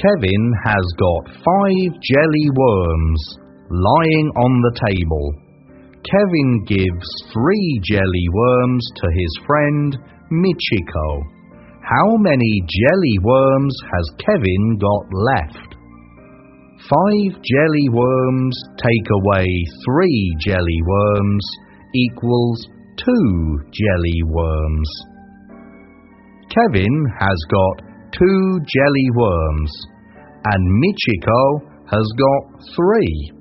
Kevin has got 5 jelly worms lying on the table. Kevin gives 3 jelly worms to his friend Michiko. How many jelly worms has Kevin got left? 5 jelly worms take away 3 jelly worms equals 2 jelly worms. Kevin has got 2 jelly worms and Michiko has got 3.